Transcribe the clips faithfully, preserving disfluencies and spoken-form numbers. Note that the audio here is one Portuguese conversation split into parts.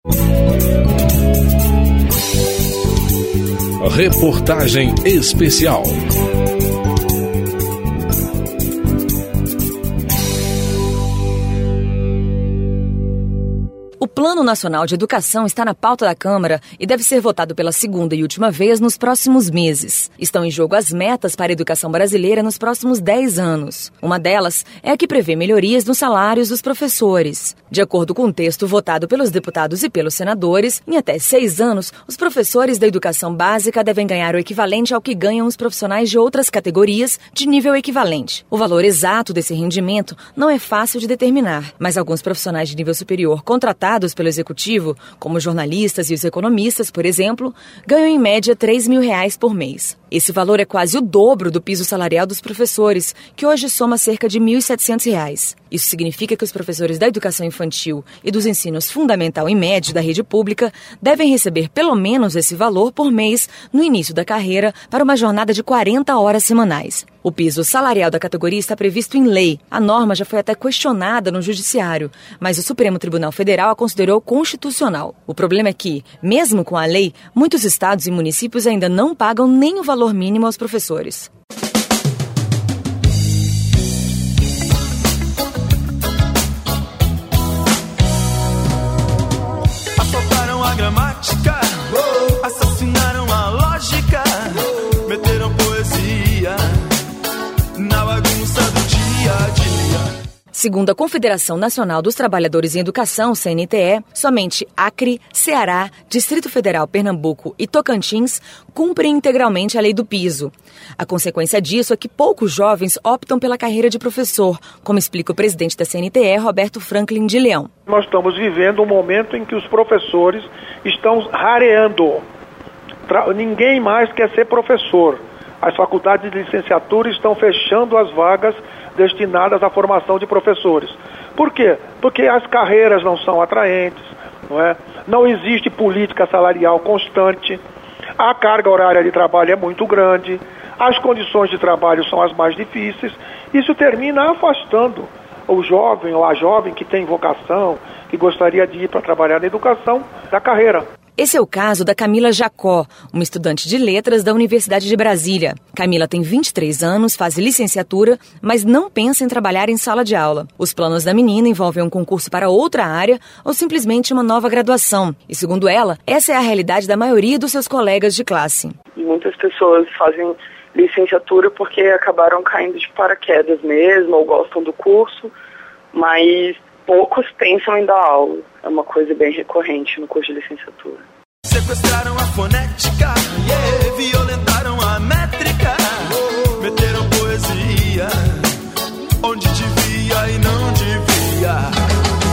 Reportagem especial. O Plano Nacional de Educação está na pauta da Câmara e deve ser votado pela segunda e última vez nos próximos meses. Estão em jogo as metas para a educação brasileira nos próximos dez anos. Uma delas é a que prevê melhorias nos salários dos professores. De acordo com o texto votado pelos deputados e pelos senadores, em até seis anos, os professores da educação básica devem ganhar o equivalente ao que ganham os profissionais de outras categorias de nível equivalente. O valor exato desse rendimento não é fácil de determinar, mas alguns profissionais de nível superior contratados pelo Executivo, como os jornalistas e os economistas, por exemplo, ganham em média três mil reais por mês. Esse valor é quase o dobro do piso salarial dos professores, que hoje soma cerca de mil e setecentos reais. Isso significa que os professores da educação infantil e dos ensinos fundamental e médio da rede pública devem receber pelo menos esse valor por mês no início da carreira para uma jornada de quarenta horas semanais. O piso salarial da categoria está previsto em lei. A norma já foi até questionada no Judiciário, mas o Supremo Tribunal Federal a considerou constitucional. O problema é que, mesmo com a lei, muitos estados e municípios ainda não pagam nem o valor mínimo aos professores. Assaltaram a gramática, assassinaram a lógica, meteram poesia na bagunça do dia a dia. Segundo a Confederação Nacional dos Trabalhadores em Educação, C N T E, somente Acre, Ceará, Distrito Federal, Pernambuco e Tocantins cumprem integralmente a lei do piso. A consequência disso é que poucos jovens optam pela carreira de professor, como explica o presidente da C N T E, Roberto Franklin de Leão. Nós estamos vivendo um momento em que os professores estão rareando. Tra- Ninguém mais quer ser professor. As faculdades de licenciatura estão fechando as vagas destinadas à formação de professores. Por quê? Porque as carreiras não são atraentes, não é? Não existe política salarial constante, a carga horária de trabalho é muito grande, as condições de trabalho são as mais difíceis. Isso termina afastando o jovem ou a jovem que tem vocação, que gostaria de ir para trabalhar na educação, da carreira. Esse é o caso da Camila Jacó, uma estudante de letras da Universidade de Brasília. Camila tem vinte e três anos, faz licenciatura, mas não pensa em trabalhar em sala de aula. Os planos da menina envolvem um concurso para outra área ou simplesmente uma nova graduação. E, segundo ela, essa é a realidade da maioria dos seus colegas de classe. Muitas pessoas fazem licenciatura porque acabaram caindo de paraquedas mesmo, ou gostam do curso, mas poucos pensam em dar aula. É uma coisa bem recorrente no curso de licenciatura. Sequestraram a fonética, yeah, violentaram a métrica, meteram poesia onde devia e não devia.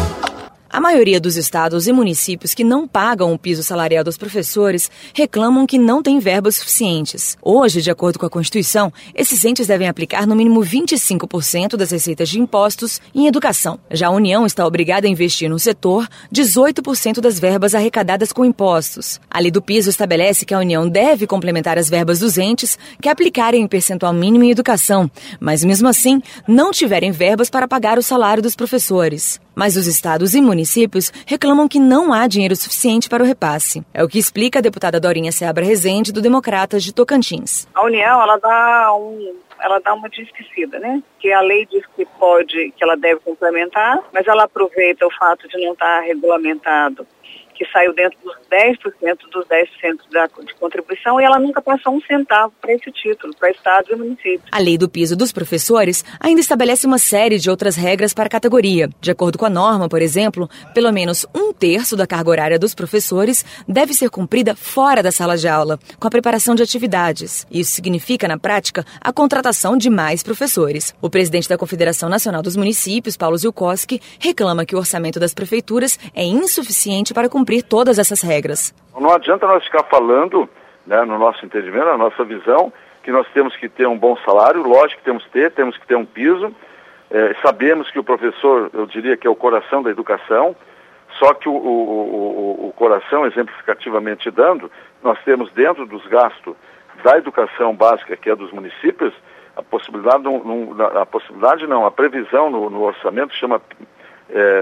A maioria dos estados e municípios que não pagam o piso salarial dos professores reclamam que não têm verbas suficientes. Hoje, de acordo com a Constituição, esses entes devem aplicar no mínimo vinte e cinco por cento das receitas de impostos em educação. Já a União está obrigada a investir no setor dezoito por cento das verbas arrecadadas com impostos. A lei do piso estabelece que a União deve complementar as verbas dos entes que aplicarem em percentual mínimo em educação, mas mesmo assim não tiverem verbas para pagar o salário dos professores. Mas os estados e municípios reclamam que não há dinheiro suficiente para o repasse. É o que explica a deputada Dorinha Seabra Rezende, do Democratas de Tocantins. A União, ela dá, um, ela dá uma de esquecida, né? Que a lei diz que pode, que ela deve complementar, mas ela aproveita o fato de não estar regulamentado, que saiu dentro dos dez por cento dos dez por cento da, de contribuição, e ela nunca passou um centavo para esse título, para estados e municípios. A lei do piso dos professores ainda estabelece uma série de outras regras para a categoria. De acordo com a norma, por exemplo, pelo menos um terço da carga horária dos professores deve ser cumprida fora da sala de aula, com a preparação de atividades. Isso significa, na prática, a contratação de mais professores. O presidente da Confederação Nacional dos Municípios, Paulo Zilkowski, reclama que o orçamento das prefeituras é insuficiente para cumprir todas essas regras. Não adianta nós ficar falando, né, no nosso entendimento, na nossa visão, que nós temos que ter um bom salário. Lógico que temos que ter, temos que ter um piso. É, sabemos que o professor, eu diria que é o coração da educação, só que o, o, o, o coração, exemplificativamente dando, nós temos dentro dos gastos da educação básica, que é dos municípios, a possibilidade, num, num, a possibilidade não, a previsão no, no orçamento chama é,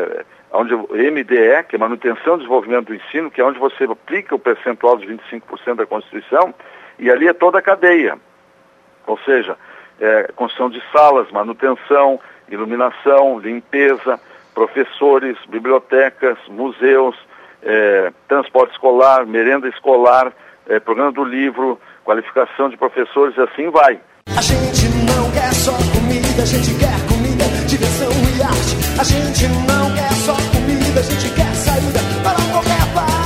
onde M D E, que é Manutenção e Desenvolvimento do Ensino, que é onde você aplica o percentual dos vinte e cinco por cento da Constituição, e ali é toda a cadeia. Ou seja, é, construção de salas, manutenção, iluminação, limpeza, professores, bibliotecas, museus, é, transporte escolar, merenda escolar, é, programa do livro, qualificação de professores, e assim vai. A gente não quer só comida, a gente quer comida, diversão e arte. A gente não quer só comida, a gente quer saída para qualquer parte.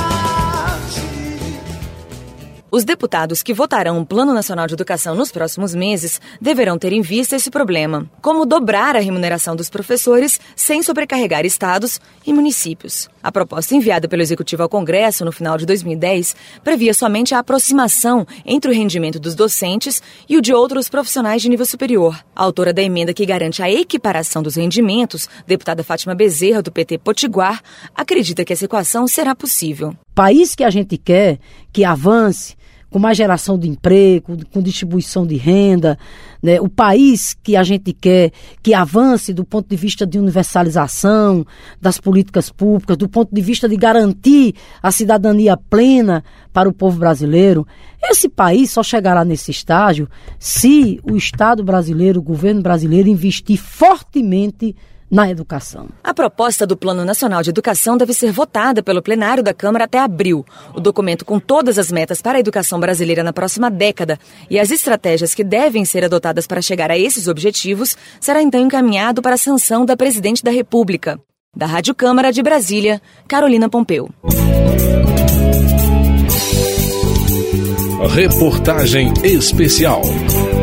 Os deputados que votarão o Plano Nacional de Educação nos próximos meses deverão ter em vista esse problema, como dobrar a remuneração dos professores sem sobrecarregar estados e municípios. A proposta enviada pelo Executivo ao Congresso no final de dois mil e dez previa somente a aproximação entre o rendimento dos docentes e o de outros profissionais de nível superior. A autora da emenda que garante a equiparação dos rendimentos, deputada Fátima Bezerra, do P T Potiguar, acredita que essa equação será possível. País que a gente quer que avance, com mais geração de emprego, com distribuição de renda, né? O país que a gente quer que avance do ponto de vista de universalização das políticas públicas, do ponto de vista de garantir a cidadania plena para o povo brasileiro, esse país só chegará nesse estágio se o Estado brasileiro, o governo brasileiro, investir fortemente na educação. A proposta do Plano Nacional de Educação deve ser votada pelo plenário da Câmara até abril. O documento com todas as metas para a educação brasileira na próxima década e as estratégias que devem ser adotadas para chegar a esses objetivos será então encaminhado para a sanção da Presidente da República. Da Rádio Câmara de Brasília, Carolina Pompeu. Reportagem especial.